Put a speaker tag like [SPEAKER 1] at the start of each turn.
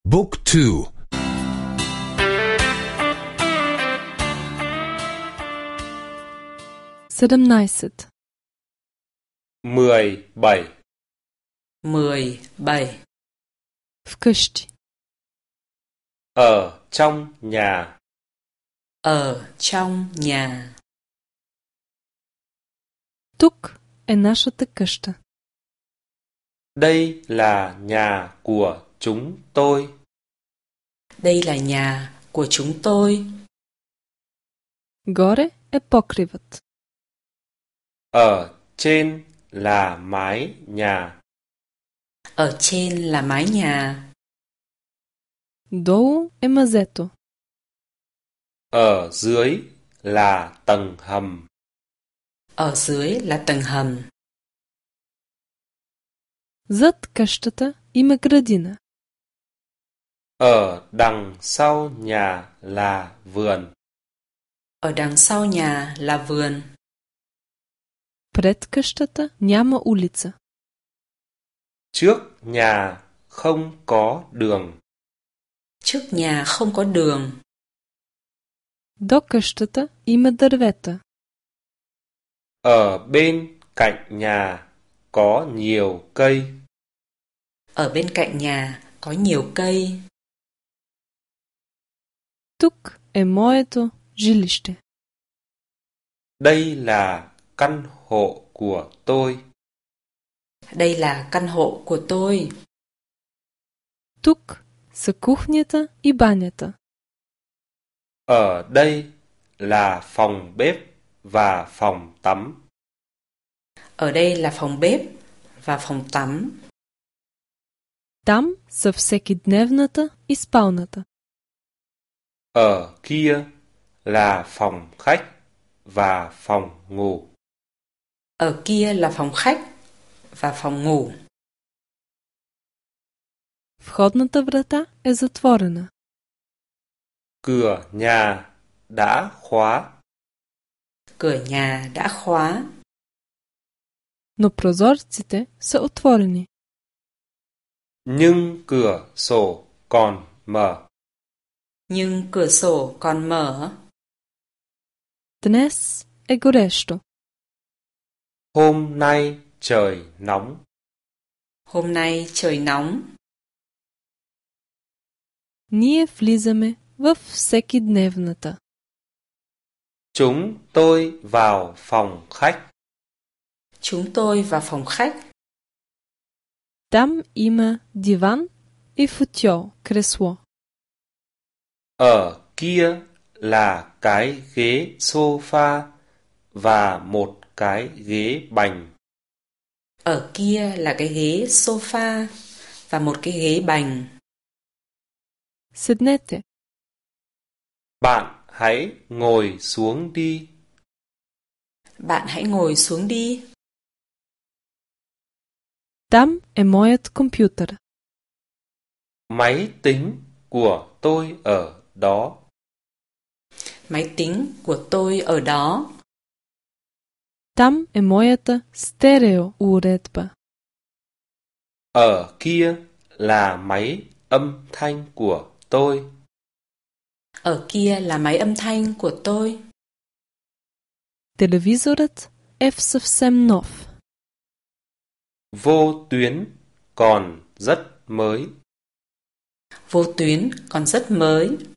[SPEAKER 1] Book 2.
[SPEAKER 2] 17.
[SPEAKER 3] 17.
[SPEAKER 4] 17.
[SPEAKER 2] Вкъщи.
[SPEAKER 3] Ở trong nhà.
[SPEAKER 4] Ở trong nhà.
[SPEAKER 2] Тук е нашата къща.
[SPEAKER 3] Đây là nhà của chúng tôi.
[SPEAKER 4] Đây là nhà của chúng tôi.
[SPEAKER 2] Горе е покривът.
[SPEAKER 3] Ở trên là mái nhà.
[SPEAKER 4] Ở trên là mái nhà.
[SPEAKER 2] Долу е мазето.
[SPEAKER 3] Ở dưới là tầng hầm.
[SPEAKER 4] Ở dưới là tầng hầm.
[SPEAKER 2] Зад къщата има градина.
[SPEAKER 3] Ở đằng sau nhà là vườn.
[SPEAKER 4] Ở đằng sau nhà là vườn.
[SPEAKER 2] Пред къщата няма улица.
[SPEAKER 3] Trước nhà không có đường.
[SPEAKER 4] Trước nhà không có đường.
[SPEAKER 2] До къщата има дървета.
[SPEAKER 3] Ở bên cạnh nhà có nhiều cây.
[SPEAKER 4] Ở bên cạnh nhà có nhiều cây.
[SPEAKER 2] Тук е моето жилище.
[SPEAKER 3] Đây là căn hộ của tôi.
[SPEAKER 4] Đây là căn hộ của tôi.
[SPEAKER 2] Тук са кухнята и банята.
[SPEAKER 3] Ở đây là phòng bếp và phòng tắm.
[SPEAKER 4] Ở đây là phòng bếp và phòng tắm.
[SPEAKER 2] Там са всекидневната и спалната.
[SPEAKER 3] Ở kia là phòng khách và phòng ngủ.
[SPEAKER 4] Ở kia là phòng khách và phòng ngủ.
[SPEAKER 2] Входната врата е затворена.
[SPEAKER 3] Cửa nhà đã khóa.
[SPEAKER 4] Cửa nhà đã khóa.
[SPEAKER 2] Но прозорците са отворени.
[SPEAKER 3] Nhưng cửa sổ còn mở.
[SPEAKER 4] Nhưng cửa sổ còn mở.
[SPEAKER 2] Днес е горещо.
[SPEAKER 3] Hôm nay trời nóng.
[SPEAKER 4] Hôm nay trời nóng.
[SPEAKER 2] Ние влизаме в всекидневната.
[SPEAKER 3] Chúng tôi vào phòng khách.
[SPEAKER 4] Chúng tôi vào phòng khách.
[SPEAKER 2] Там има диван и футьол, кресло.
[SPEAKER 3] Ở kia là cái ghế sofa và một cái ghế bành.
[SPEAKER 4] Ở kia là cái ghế sofa và một cái ghế bành.
[SPEAKER 2] Седнете.
[SPEAKER 3] Bạn hãy ngồi xuống đi.
[SPEAKER 4] Bạn hãy ngồi xuống đi.
[SPEAKER 2] Там е моят компютър.
[SPEAKER 3] Máy tính của tôi ở đó.
[SPEAKER 4] Máy tính của tôi ở đó.
[SPEAKER 2] Там е моята стереоуредба.
[SPEAKER 3] Ở kia là máy âm thanh của tôi.
[SPEAKER 4] Ở kia là máy âm thanh của tôi.
[SPEAKER 2] Телевизорът е съвсем нов.
[SPEAKER 3] Vô tuyến còn rất mới.
[SPEAKER 4] Vô tuyến còn rất mới.